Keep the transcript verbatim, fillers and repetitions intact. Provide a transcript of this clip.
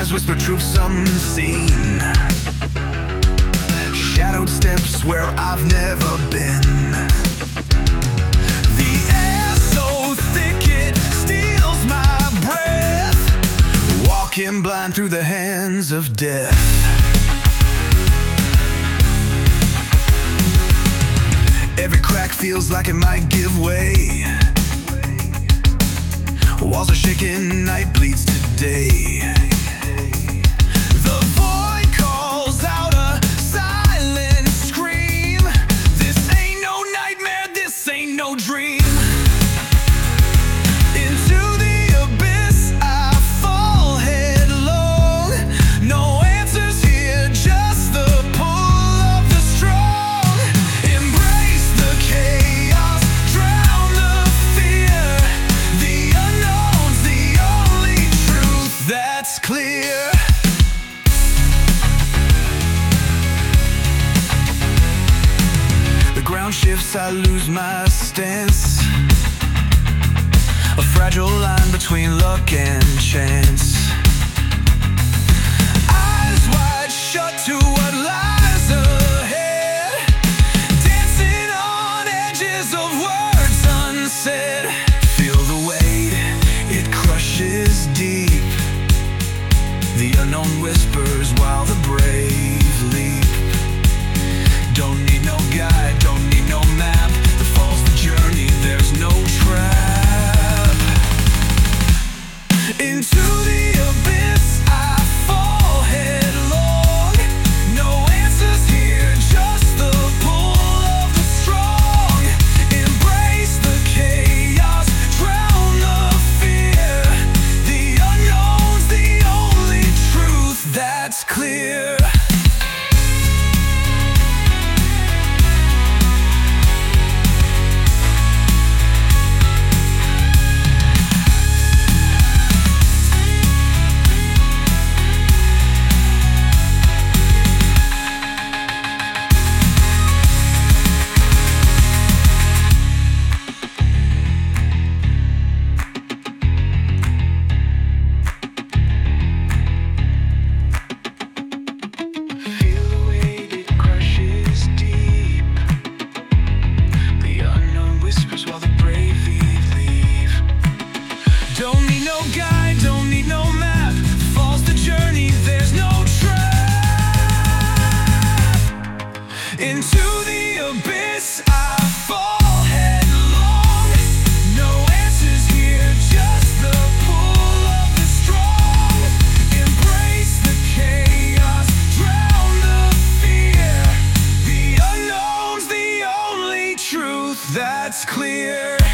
Lies whisper truths unseen. Shadowed steps where I've never been. The air so thick it steals my breath. Walking blind through the hands of death. Every crack feels like it might give way. Walls are shaking, night bleeds today. The void calls out a silent scream. This ain't no nightmare, this ain't no dream. Into the abyss I fall headlong. No answers here, just the pull of the strong. Embrace the chaos, drown the fear. The unknown's the only truth that's clear. The ground shifts, I lose my stance. A fragile line between luck and chance. Eyes wide shut to what lies ahead. Dancing on edges of words unsaid. Feel the weight, it crushes deep. The unknown whispers while the brave leap. Don't need no guide, don't need no map. The fall's the journey, there's no trap. Into the abyss I fall headlong. No answers here, just the pull of the strong. Embrace the chaos, drown the fear. The unknown's the only truth that's clear. Don't need no guide, don't need no map. Fall's the journey, there's no trap. Into the abyss I fall headlong. No answers here, just the pull of the strong. Embrace the chaos, drown the fear. The unknown's the only truth that's clear.